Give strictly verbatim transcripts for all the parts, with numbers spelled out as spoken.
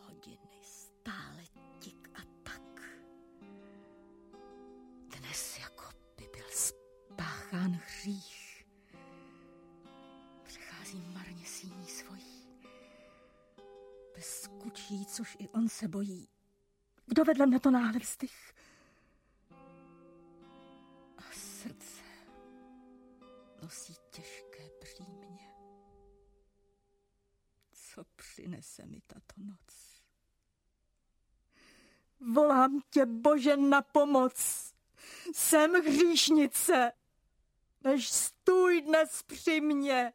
Hodiny stále tik a tak. Dnes jako by byl spáchán hřích. Přecházím marně síní svojí. Bez kučí, což i on se bojí. Kdo vedle mne to náhle vzdych? A srdce nosí těžké břímě. Co přinese mi tato noc? Volám tě, Bože, na pomoc. Jsem hříšnice, než stůj dnes při mně.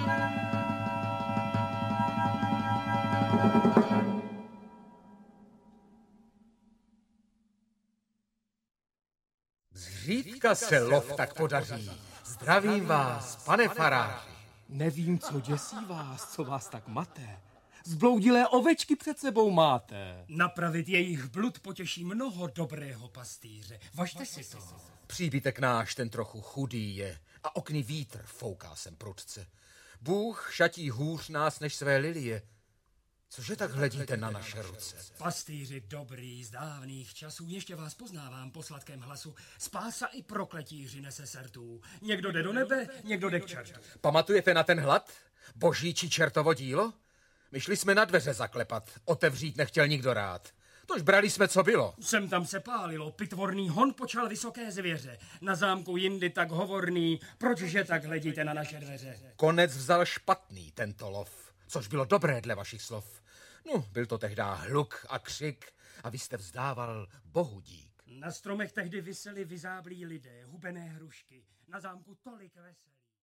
Zřídka se lov tak podaří. Zdravím vás, pane faráři. Nevím, co děsí vás, co vás tak mate. Zbloudilé ovečky před sebou máte. Napravit jejich blud potěší mnoho dobrého pastýře. Važte si to. Příbytek náš ten trochu chudý je a okny vítr fouká sem prudce. Bůh šatí hůř nás než své lilie. Cože tak hledíte na naše ruce? Pastýři dobrý z dávných časů, ještě vás poznávám po sladkém hlasu. Spása i prokletíři nese sertů. Někdo jde do nebe, někdo jde k čertu. Pamatujete na ten hlad? Boží či čertovo dílo? My šli jsme na dveře zaklepat, otevřít nechtěl nikdo rád. Tož brali jsme, co bylo. Sem tam se pálilo, pitvorný hon počal vysoké zvěře. Na zámku jindy tak hovorný, pročže tak hledíte na naše dveře? Konec vzal špatný tento lov, což bylo dobré dle vašich slov. No, byl to tehdá hluk a křik a vy jste vzdával Bohu dík. Na stromech tehdy viseli vyzáblí lidé, hubené hrušky, na zámku tolik veselí.